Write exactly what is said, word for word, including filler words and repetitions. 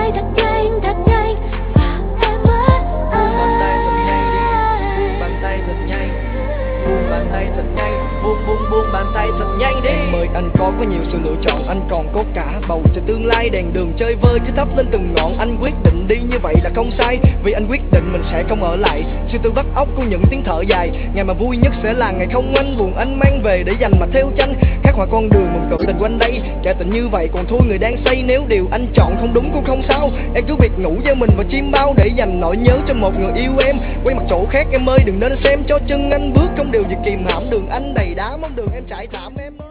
tay thật nhanh, thật nhanh và em mất anh. Bàn tay thật nhanh, buông bàn tay thật nhanh, buông buông buông bàn tay thật nhanh đi. Em ơi anh có quá nhiều sự lựa chọn, anh còn có cả bầu trời tương lai, đèn đường chơi vơi cứ thắp lên từng ngọn. Anh quyết định đi như vậy là không sai, vì anh quyết định mình sẽ không ở lại. Suy tư vắt óc của những tiếng thở dài, ngày mà vui nhất sẽ là ngày không anh, buồn anh mang về để dành mà theo tranh, khắc họa con đường mộng cự tình quanh đây. Kẻ tình như vậy còn thôi người đang say, nếu điều anh chọn không đúng cũng không sao. Em cứ việc ngủ với mình và chim bao để dành nỗi nhớ cho một người yêu em. Quay mặt chỗ khác em ơi, đừng nên xem cho chân anh bước, không điều gì kìm hãm đường anh đầy đá, mong đường em trải thảm em ơi.